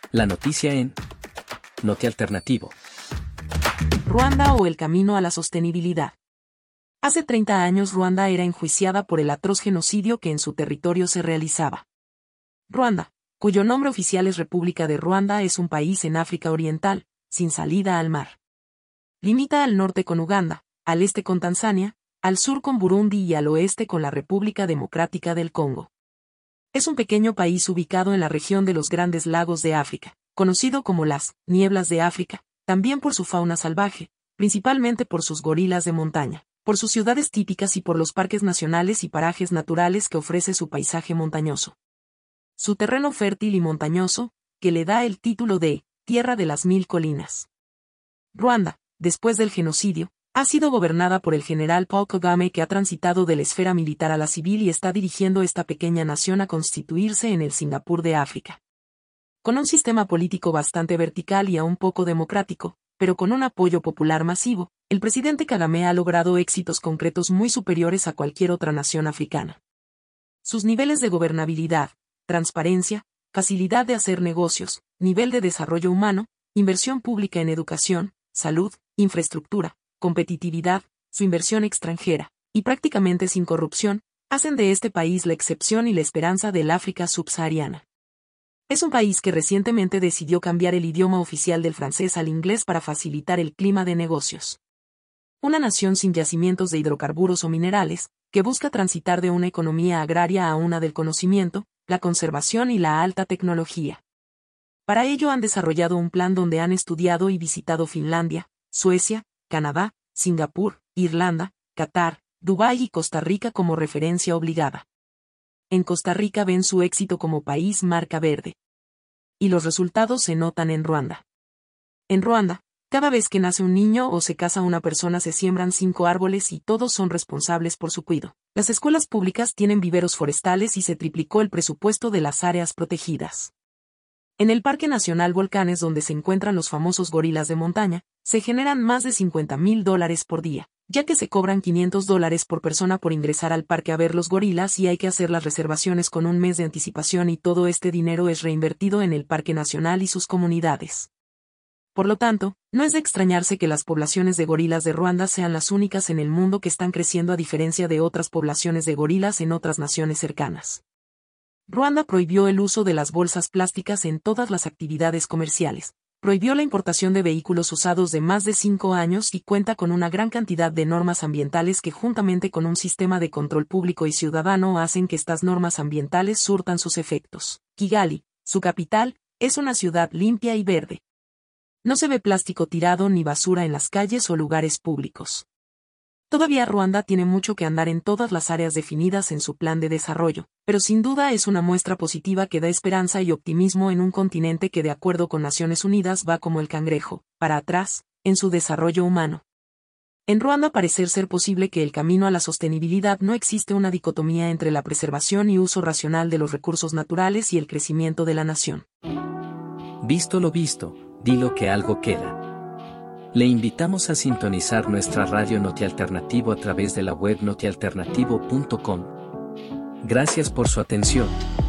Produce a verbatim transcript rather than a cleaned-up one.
La noticia en Noti Alternativo. Ruanda o el camino a la sostenibilidad. Hace treinta años Ruanda era enjuiciada por el atroz genocidio que en su territorio se realizaba. Ruanda, cuyo nombre oficial es República de Ruanda, es un país en África Oriental, sin salida al mar. Limita al norte con Uganda, al este con Tanzania, al sur con Burundi y al oeste con la República Democrática del Congo. Es un pequeño país ubicado en la región de los Grandes Lagos de África, conocido como las Nieblas de África, también por su fauna salvaje, principalmente por sus gorilas de montaña, por sus ciudades típicas y por los parques nacionales y parajes naturales que ofrece su paisaje montañoso. Su terreno fértil y montañoso, que le da el título de Tierra de las Mil Colinas. Ruanda, después del genocidio, ha sido gobernada por el general Paul Kagame, que ha transitado de la esfera militar a la civil y está dirigiendo esta pequeña nación a constituirse en el Singapur de África. Con un sistema político bastante vertical y aún poco democrático, pero con un apoyo popular masivo, el presidente Kagame ha logrado éxitos concretos muy superiores a cualquier otra nación africana. Sus niveles de gobernabilidad, transparencia, facilidad de hacer negocios, nivel de desarrollo humano, inversión pública en educación, salud, infraestructura, competitividad, su inversión extranjera, y prácticamente sin corrupción, hacen de este país la excepción y la esperanza del África subsahariana. Es un país que recientemente decidió cambiar el idioma oficial del francés al inglés para facilitar el clima de negocios. Una nación sin yacimientos de hidrocarburos o minerales, que busca transitar de una economía agraria a una del conocimiento, la conservación y la alta tecnología. Para ello han desarrollado un plan donde han estudiado y visitado Finlandia, Suecia, Canadá, Singapur, Irlanda, Qatar, Dubái y Costa Rica como referencia obligada. En Costa Rica ven su éxito como país marca verde. Y los resultados se notan en Ruanda. En Ruanda, cada vez que nace un niño o se casa una persona se siembran cinco árboles y todos son responsables por su cuidado. Las escuelas públicas tienen viveros forestales y se triplicó el presupuesto de las áreas protegidas. En el Parque Nacional Volcanes, donde se encuentran los famosos gorilas de montaña, se generan más de cincuenta mil dólares por día, ya que se cobran quinientos dólares por persona por ingresar al parque a ver los gorilas y hay que hacer las reservaciones con un mes de anticipación y todo este dinero es reinvertido en el Parque Nacional y sus comunidades. Por lo tanto, no es de extrañarse que las poblaciones de gorilas de Ruanda sean las únicas en el mundo que están creciendo a diferencia de otras poblaciones de gorilas en otras naciones cercanas. Ruanda prohibió el uso de las bolsas plásticas en todas las actividades comerciales, prohibió la importación de vehículos usados de más de cinco años y cuenta con una gran cantidad de normas ambientales que juntamente con un sistema de control público y ciudadano hacen que estas normas ambientales surtan sus efectos. Kigali, su capital, es una ciudad limpia y verde. No se ve plástico tirado ni basura en las calles o lugares públicos. Todavía Ruanda tiene mucho que andar en todas las áreas definidas en su plan de desarrollo, pero sin duda es una muestra positiva que da esperanza y optimismo en un continente que de acuerdo con Naciones Unidas va como el cangrejo, para atrás, en su desarrollo humano. En Ruanda parece ser posible que el camino a la sostenibilidad no existe una dicotomía entre la preservación y uso racional de los recursos naturales y el crecimiento de la nación. Visto lo visto, dilo que algo queda. Le invitamos a sintonizar nuestra radio Noti Alternativo a través de la web noti alternativo punto com. Gracias por su atención.